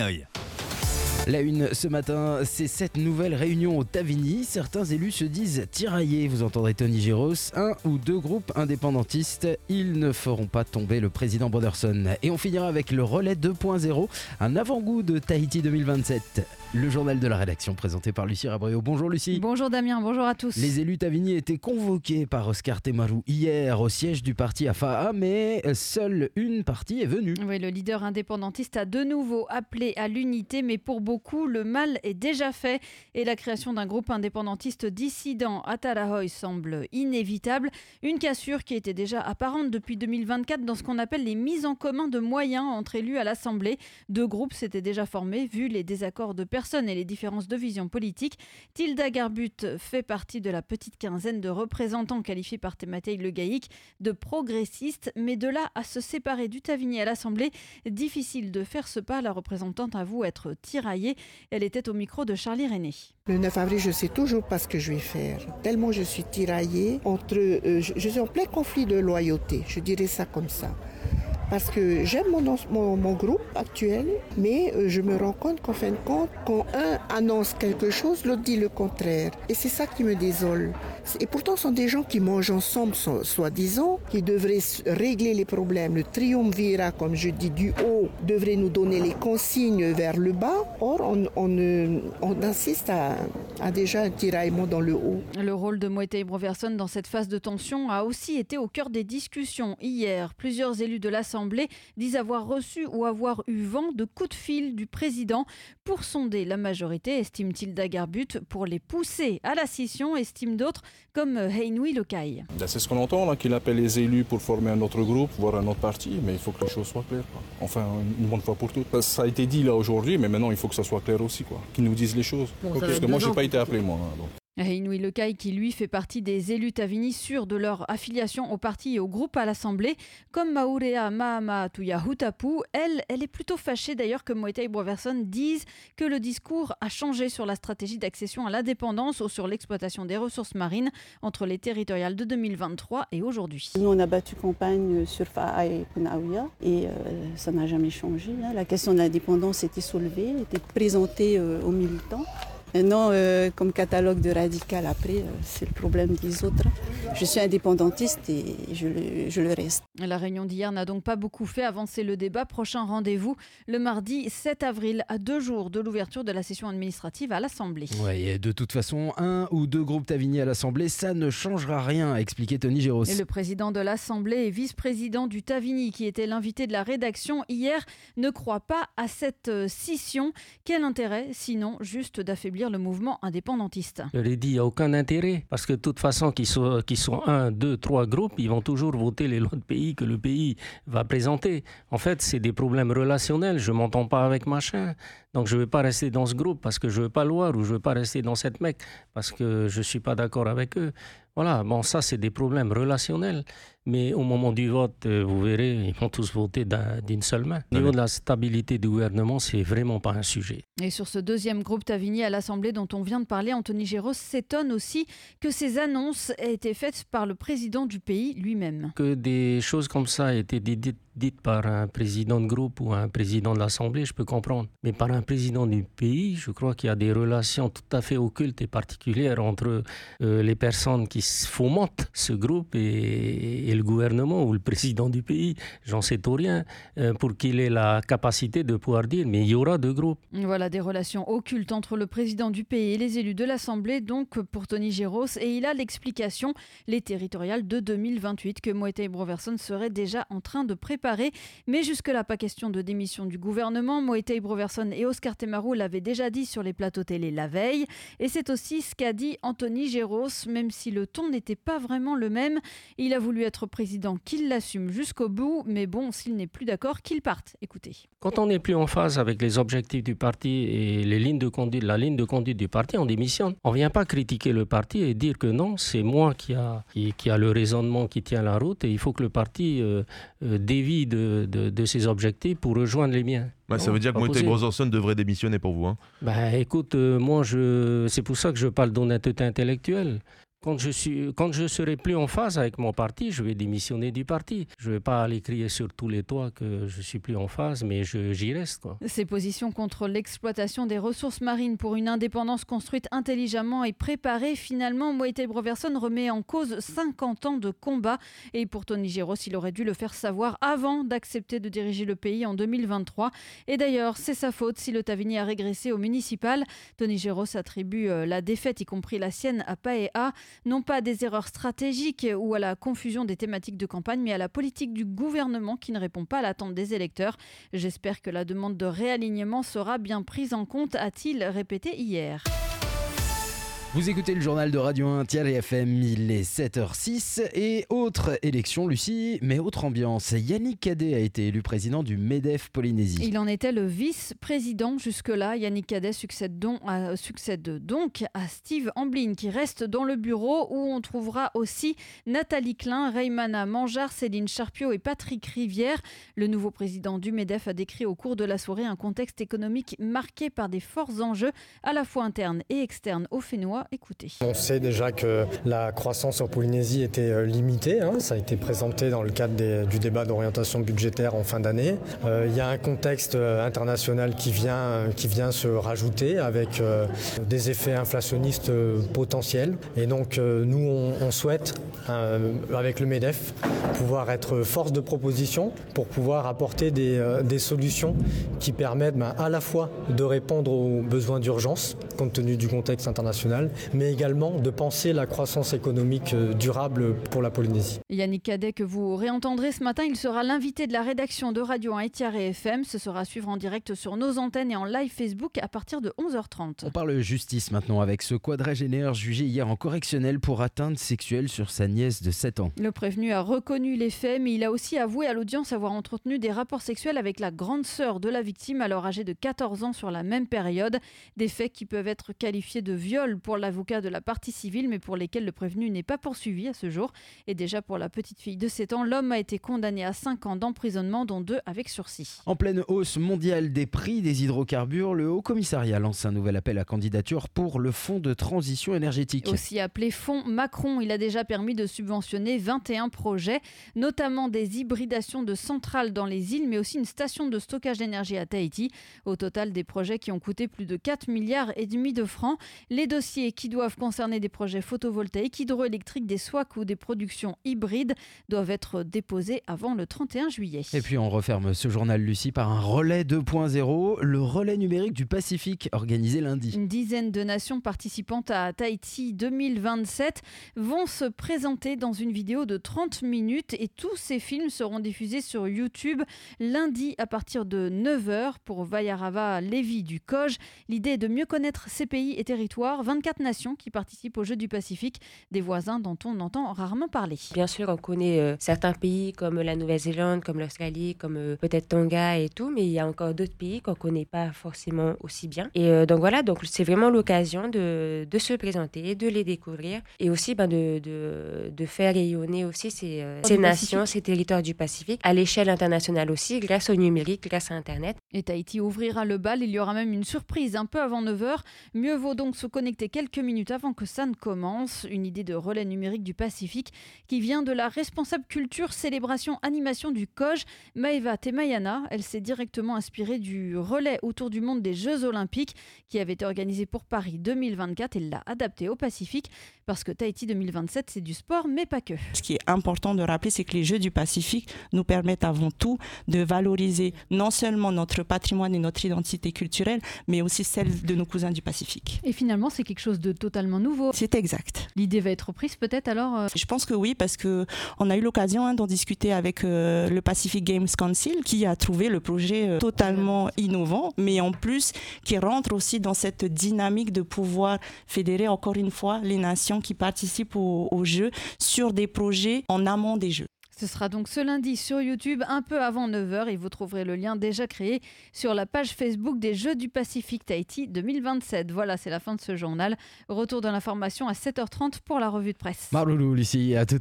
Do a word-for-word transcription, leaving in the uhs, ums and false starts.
La une ce matin, c'est cette nouvelle réunion au Tavini. Certains élus se disent tiraillés. Vous entendrez Tony Géros, un ou deux groupes indépendantistes. Ils ne feront pas tomber le président Broderson. Et on finira avec le relais deux point zéro, un avant-goût de Tahiti deux mille vingt-sept. Le journal de la rédaction présenté par Lucie Rabréau. Bonjour Lucie. Bonjour Damien, bonjour à tous. Les élus Tavini étaient convoqués par Oscar Temaru hier au siège du parti A F A A, mais seule une partie est venue. Oui, le leader indépendantiste a de nouveau appelé à l'unité, mais pour beaucoup, le mal est déjà fait et la création d'un groupe indépendantiste dissident à Tarahoy semble inévitable. Une cassure qui était déjà apparente depuis deux mille vingt-quatre dans ce qu'on appelle les mises en commun de moyens entre élus à l'Assemblée. Deux groupes s'étaient déjà formés vu les désaccords de personnes et les différences de vision politique. Tilda Garbut fait partie de la petite quinzaine de représentants qualifiés par Thématei Le Gaïc de progressistes, mais de là à se séparer du Tavini à l'Assemblée, difficile de faire ce pas. La représentante avoue être tiraillée. Elle était au micro de Charlie René. Le neuf avril, je ne sais toujours pas ce que je vais faire. Tellement je suis tiraillée entre... Euh, je, je suis en plein conflit de loyauté, je dirais ça comme ça. Parce que j'aime mon, mon, mon groupe actuel, mais euh, je me rends compte qu'en fin de compte, quand un annonce quelque chose, l'autre dit le contraire. Et c'est ça qui me désole. Et pourtant, ce sont des gens qui mangent ensemble, soi-disant, qui devraient régler les problèmes. Le triumvirat, comme je dis, du haut, devrait nous donner les consignes vers le bas. Or, on, on, on assiste à, à déjà un tiraillement dans le haut. Le rôle de Moetai Broderson dans cette phase de tension a aussi été au cœur des discussions. Hier, plusieurs élus de l'Assemblée disent avoir reçu ou avoir eu vent de coups de fil du président pour sonder la majorité, estime Tilda Garbut, pour les pousser à la scission, estime d'autres comme Heinui Lokai. C'est ce qu'on entend, là, qu'il appelle les élus pour former un autre groupe, voire un autre parti, mais il faut que les choses soient claires, quoi. Enfin, une bonne fois pour toutes. Ça a été dit là aujourd'hui, mais maintenant il faut que ça soit clair aussi, quoi. Qu'ils nous disent les choses. Bon, okay. Parce que moi, je n'ai pas été appelé, moi. Hein, donc. Heinui Lokai, qui lui fait partie des élus Tavini sûrs de leur affiliation au parti et au groupe à l'Assemblée, comme Maurea Mahamatouya Hutapu, elle, elle est plutôt fâchée d'ailleurs que Moetai Broderson dise que le discours a changé sur la stratégie d'accession à l'indépendance ou sur l'exploitation des ressources marines entre les territoriales de deux mille vingt-trois et aujourd'hui. Nous, on a battu campagne sur Fa'a et Punaouia et euh, ça n'a jamais changé. Hein. La question de l'indépendance était soulevée, était présentée euh, aux militants. Maintenant, euh, comme catalogue de radical, après, euh, c'est le problème des autres. Je suis indépendantiste et je le, je le reste. La réunion d'hier n'a donc pas beaucoup fait avancer le débat. Prochain rendez-vous le mardi sept avril, à deux jours de l'ouverture de la session administrative à l'Assemblée. Oui, de toute façon, un ou deux groupes Tavini à l'Assemblée, ça ne changera rien, a expliqué Tony Géros. Et le président de l'Assemblée et vice-président du Tavini, qui était l'invité de la rédaction hier, ne croit pas à cette scission. Quel intérêt, sinon juste d'affaiblir le mouvement indépendantiste? Je l'ai dit, il n'y a aucun intérêt, parce que de toute façon, qu'ils soient, qu'ils soient un, deux, trois groupes, ils vont toujours voter les lois de pays que le pays va présenter. En fait, c'est des problèmes relationnels. Je ne m'entends pas avec machin, donc je ne vais pas rester dans ce groupe parce que je ne veux pas le voir, ou je ne veux pas rester dans cette mec parce que je ne suis pas d'accord avec eux. Voilà, bon, ça, c'est des problèmes relationnels. Mais au moment du vote, vous verrez, ils vont tous voter d'un, d'une seule main. Au niveau de la stabilité du gouvernement, c'est vraiment pas un sujet. Et sur ce deuxième groupe Tavini à l'Assemblée dont on vient de parler, Anthony Géros s'étonne aussi que ces annonces aient été faites par le président du pays lui-même. Que des choses comme ça aient été dites, dites par un président de groupe ou un président de l'Assemblée, je peux comprendre. Mais par un président du pays, je crois qu'il y a des relations tout à fait occultes et particulières entre euh, les personnes qui fomentent ce groupe et, et le gouvernement ou le président du pays. J'en sais tout rien, euh, pour qu'il ait la capacité de pouvoir dire mais il y aura deux groupes. Voilà des relations occultes entre le président du pays et les élus de l'Assemblée, donc pour Tony Géros, et il a l'explication, les territoriales de deux mille vingt-huit que Moetai Broderson serait déjà en train de préparer. Mais jusque-là, pas question de démission du gouvernement. Moetai Broderson et Oscar Temaru l'avaient déjà dit sur les plateaux télé la veille. Et c'est aussi ce qu'a dit Anthony Géros, même si le ton n'était pas vraiment le même. Il a voulu être président, qu'il l'assume jusqu'au bout, mais bon, s'il n'est plus d'accord, qu'il parte. Écoutez. Quand on n'est plus en phase avec les objectifs du parti et les lignes de conduite, la ligne de conduite du parti, on démissionne. On ne vient pas critiquer le parti et dire que non, c'est moi qui a, qui, qui a le raisonnement qui tient la route et il faut que le parti euh, euh, dévie de, de, de ses objectifs pour rejoindre les miens. Bah, ça veut dire que Moetai Broderson devrait démissionner pour vous, hein? Bah, écoute, euh, moi, je... c'est pour ça que je parle d'honnêteté intellectuelle. Quand je suis, quand je serai plus en phase avec mon parti, je vais démissionner du parti. Je ne vais pas aller crier sur tous les toits que je suis plus en phase, mais je, j'y reste, quoi. Ces positions contre l'exploitation des ressources marines pour une indépendance construite intelligemment et préparée, finalement, Moïse Broverson remet en cause cinquante ans de combat. Et pour Tony Géros, il aurait dû le faire savoir avant d'accepter de diriger le pays en deux mille vingt-trois. Et d'ailleurs, c'est sa faute si le Taveuni a régressé au municipal. Tony Géros attribue la défaite, y compris la sienne, à Paea. Non pas à des erreurs stratégiques ou à la confusion des thématiques de campagne, mais à la politique du gouvernement qui ne répond pas à l'attente des électeurs. J'espère que la demande de réalignement sera bien prise en compte, a-t-il répété hier. Vous écoutez le journal de Radio un F M, il est sept heures six et autre élection, Lucie, mais autre ambiance. Yannick Cadet a été élu président du MEDEF Polynésie. Il en était le vice-président jusque-là. Yannick Cadet succède donc, à, succède donc à Steve Amblin qui reste dans le bureau où on trouvera aussi Nathalie Klein, Raymana Manjar, Céline Charpiot et Patrick Rivière. Le nouveau président du MEDEF a décrit au cours de la soirée un contexte économique marqué par des forts enjeux à la fois internes et externes aux Fénois. Écoutez. On sait déjà que la croissance en Polynésie était limitée. Hein. Ça a été présenté dans le cadre des, du débat d'orientation budgétaire en fin d'année. Euh, il y a un contexte international qui vient, qui vient se rajouter avec euh, des effets inflationnistes euh, potentiels. Et donc euh, nous, on, on souhaite, euh, avec le MEDEF, pouvoir être force de proposition pour pouvoir apporter des, euh, des solutions qui permettent ben, à la fois de répondre aux besoins d'urgence, compte tenu du contexte international, mais également de penser la croissance économique durable pour la Polynésie. Yannick Cadet, que vous réentendrez ce matin, il sera l'invité de la rédaction de Radio un et F M. Ce sera à suivre en direct sur nos antennes et en live Facebook à partir de onze heures trente. On parle justice maintenant avec ce quadragénaire jugé hier en correctionnel pour atteinte sexuelle sur sa nièce de sept ans. Le prévenu a reconnu les faits, mais il a aussi avoué à l'audience avoir entretenu des rapports sexuels avec la grande sœur de la victime, alors âgée de quatorze ans sur la même période. Des faits qui peuvent être qualifiés de viol pour l'avocat de la partie civile, mais pour lesquels le prévenu n'est pas poursuivi à ce jour. Et déjà pour la petite fille de sept ans, l'homme a été condamné à cinq ans d'emprisonnement, dont deux avec sursis. En pleine hausse mondiale des prix des hydrocarbures, le Haut Commissariat lance un nouvel appel à candidature pour le Fonds de transition énergétique. Aussi appelé Fonds Macron, il a déjà permis de subventionner vingt et un projets, notamment des hybridations de centrales dans les îles, mais aussi une station de stockage d'énergie à Tahiti. Au total, des projets qui ont coûté plus de quatre milliards et demi de francs. Les dossiers qui doivent concerner des projets photovoltaïques, hydroélectriques, des S O A C ou des productions hybrides doivent être déposés avant le trente et un juillet. Et puis on referme ce journal, Lucie, par un relais deux point zéro, le relais numérique du Pacifique organisé lundi. Une dizaine de nations participantes à Tahiti deux mille vingt-sept vont se présenter dans une vidéo de trente minutes et tous ces films seront diffusés sur YouTube lundi à partir de neuf heures pour Vayarava Lévy du C O J. L'idée est de mieux connaître ces pays et territoires, vingt-quatre nations qui participent aux Jeux du Pacifique, des voisins dont on entend rarement parler. Bien sûr, on connaît euh, certains pays comme la Nouvelle-Zélande, comme l'Australie, comme euh, peut-être Tonga et tout, mais il y a encore d'autres pays qu'on ne connaît pas forcément aussi bien. Et euh, donc voilà, donc c'est vraiment l'occasion de, de se présenter, de les découvrir et aussi ben, de, de, de faire rayonner aussi ces, euh, ces nations, ces territoires du Pacifique à l'échelle internationale aussi, grâce au numérique, grâce à Internet. Et Tahiti ouvrira le bal, il y aura même une surprise un peu avant neuf heures. Mieux vaut donc se connecter quelques minutes avant que ça ne commence. Une idée de relais numérique du Pacifique qui vient de la responsable culture, célébration, animation du C O J, Maeva Temayana. Elle s'est directement inspirée du relais autour du monde des Jeux Olympiques qui avait été organisé pour Paris deux mille vingt-quatre. Elle l'a adapté au Pacifique parce que Tahiti deux mille vingt-sept, c'est du sport, mais pas que. Ce qui est important de rappeler, c'est que les Jeux du Pacifique nous permettent avant tout de valoriser non seulement notre patrimoine et notre identité culturelle, mais aussi celle de nos cousins du Pacifique. Et finalement, c'est quelque chose de totalement nouveau. C'est exact. L'idée va être reprise peut-être alors euh... Je pense que oui, parce qu'on a eu l'occasion hein, d'en discuter avec euh, le Pacific Games Council qui a trouvé le projet euh, totalement innovant, mais en plus qui rentre aussi dans cette dynamique de pouvoir fédérer encore une fois les nations qui participent aux, aux Jeux sur des projets en amont des Jeux. Ce sera donc ce lundi sur YouTube, un peu avant neuf heures, et vous trouverez le lien déjà créé sur la page Facebook des Jeux du Pacifique Tahiti deux mille vingt-sept. Voilà, c'est la fin de ce journal. Retour de l'information à sept heures trente pour la revue de presse. Marloulou, Lucie, à tout